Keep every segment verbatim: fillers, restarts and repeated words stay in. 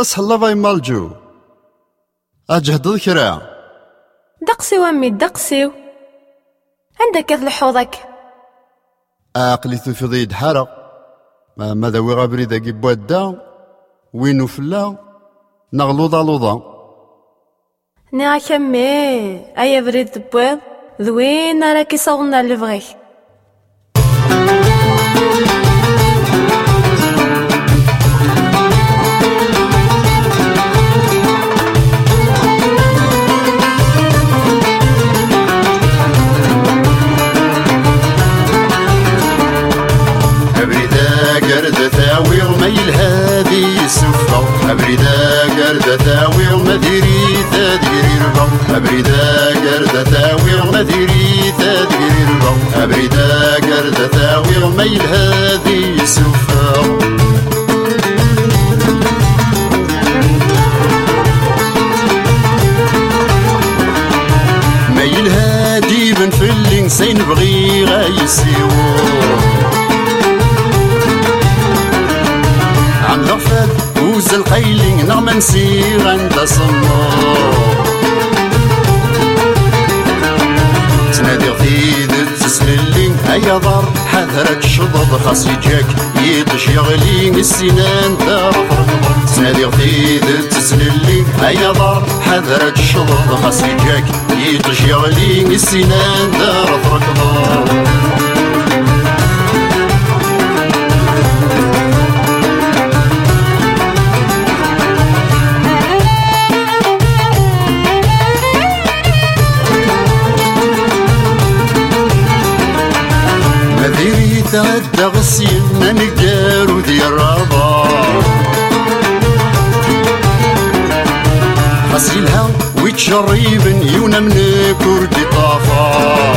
أصحلا باي مالجو أجهد الكرا دقسي وامي دقسيو عندك الحوضك أقلي تفضي يدحرق ماذا وغابري ذاكي بوادا وينو فلا نغلوضا لوضا نيا كمي أيا بريد بويض ذوين راكي صوغنا لفغيك قرد ثاوي وميل هادي السفة أبريدا قرد ثاوي ومديري تديري ربا أبريدا قرد ثاوي ومديري تديري ربا أبريدا قرد ثاوي وميل هادي السفة ميل هادي بن فلين سين بغي غايسيوه عم نغفل وز القيلين نغم نسير عند صمار تنادي غثيد تسللين هيا ضر حذرك شضض خاص يجاك يطش يغلين السنان دار فرقضر تنادي غثيد تسللين هيا ضر حذرك شضض خاص يجاك يطش يغلين السنان دار فرقضر تغدى غسيل ما نقدر ودي الرضا غسيلها ويتشريبن يونا من كردي طافا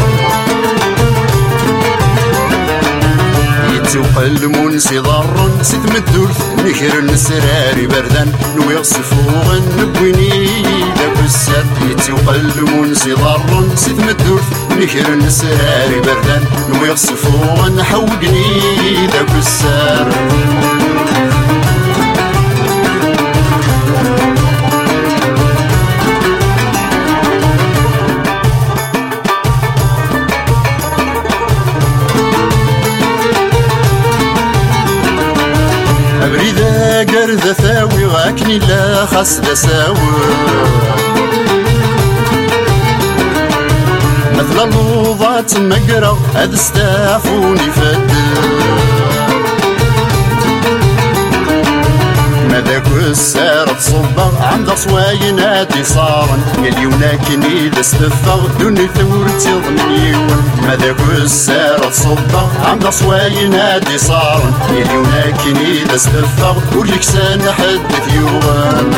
يتوقل منسي ضر ست مدورث نكر النسراري بردان نويغصفوغن نبويني داك الساد يتوقل منسي ضر ست مدورث نكر النسراري بردان نويغصفوغن حوقني داك السار أبريدا قرد ثاوي غاكني لا خاص دساوي مثل اللوضات مقرا هاد استافوني فد ماذاك السارة تصبغ عند صواين هاتي صارن اليونا كني دستفغ دوني ثورتي ضمنيون ماذاك السارة تصبغ عند صواين هاتي صارن اليونا كني دستفغ وليك سنة حدث يوغان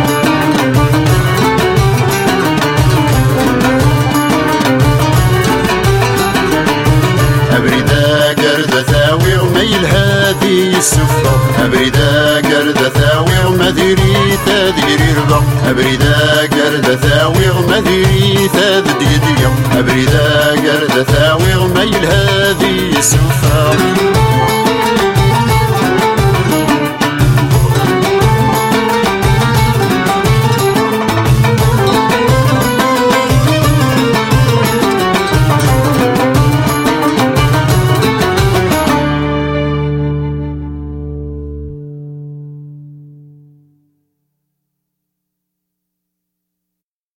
أبريدا قرد ثاوي وميل هادي السفة أبريدا قرد ثاوي ومديري تديري ربا أبريدا قرد ثاوي ومديري تديري أبريدا قرد ثاوي وميل هادي السفة